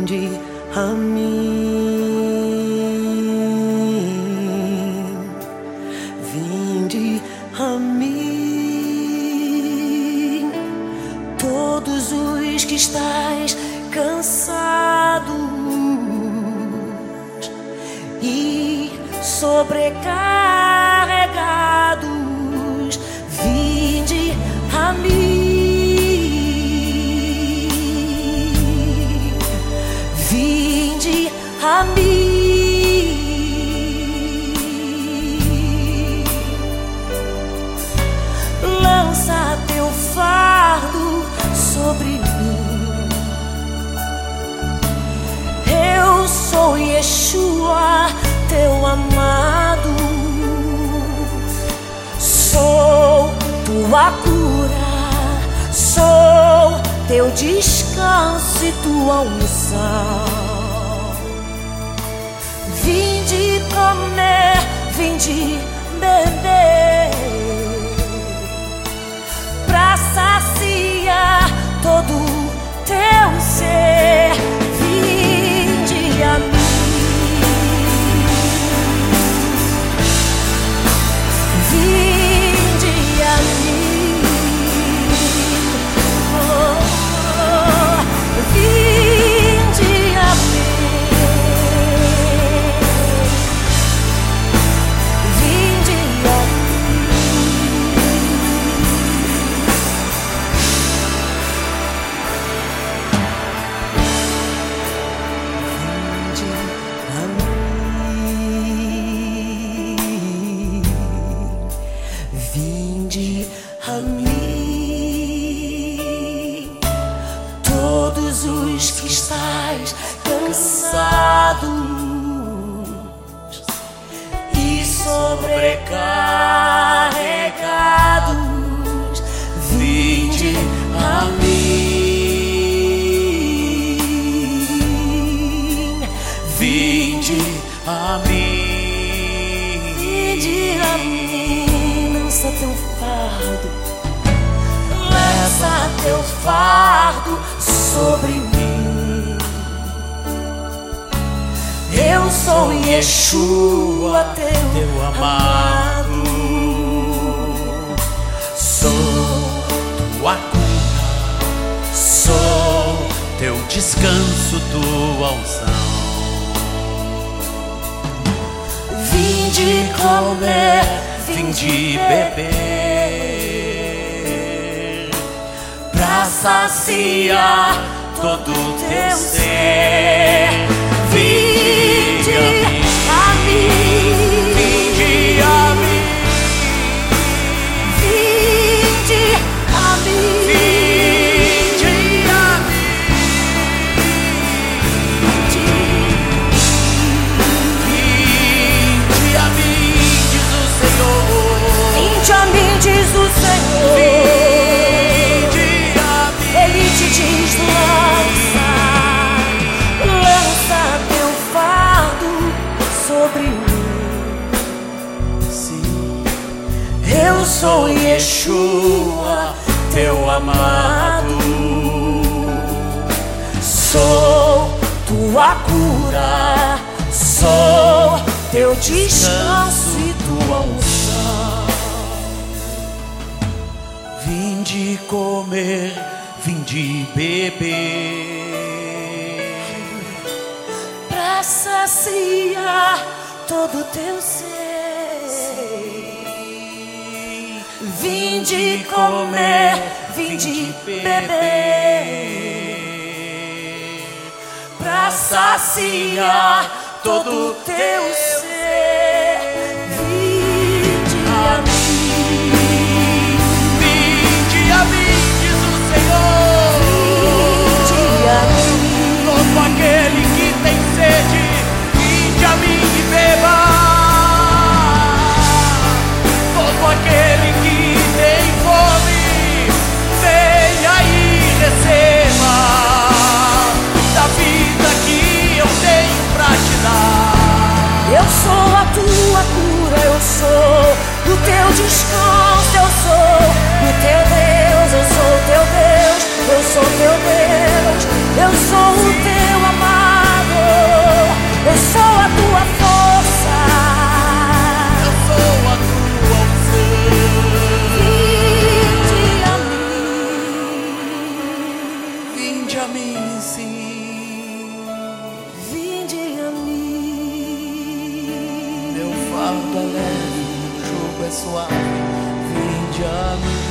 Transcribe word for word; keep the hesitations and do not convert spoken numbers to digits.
Vinde a mim, vinde a mim, todos os que estáis cansados e sobrecarregados, vinde a mim, vinde a mim. Lança teu fardo sobre mim. Eu sou Yeshua, teu amado. Sou tua cura, sou teu descanso e tua unção. Vinde comer, vinde beber, pra saciar todo teu ser. Vinde a mim, vinde a mim, oh, oh, vinde a mim, vinde a mim, vinde a mim, todos os que estáis cansados e sobrecarregados, vinde a mim, vinde a mim, vinde a mim. Lança teu fardo, lança teu fardo sobre mim. Eu sou Yeshua, teu amado. Sou tua cura, sou teu descanso, tua unção. Vinde comer, Vinde beber, pra saciar todo teu ser. Vinde a mim, vinde a mim, vinde a mim, vinde a mim, vinde a mim, diz o Senhor. vinde a mim, diz o Senhor. Vinde a mim. Ele te diz: lança, lança teu fardo sobre mim. Sim, Eu sou Yeshua, teu amado. sou tua cura, sou teu descanso e tua unção. Vinde comer, vinde beber, Pra saciar todo teu ser. Vinde comer, vinde beber, pra saciar todo teu ser. Vinde a mim, vinde a mim, diz o Senhor. vinde a mim, Todo aquele que tem sede, vinde a mim e beba. Todo aquele que tem fome, venha e receba da vida que eu tenho pra te dar. eu sou Vinde a mim, sim. Vinde a mim. Meu fardo é leve, o jugo é suave. Vinde a mim.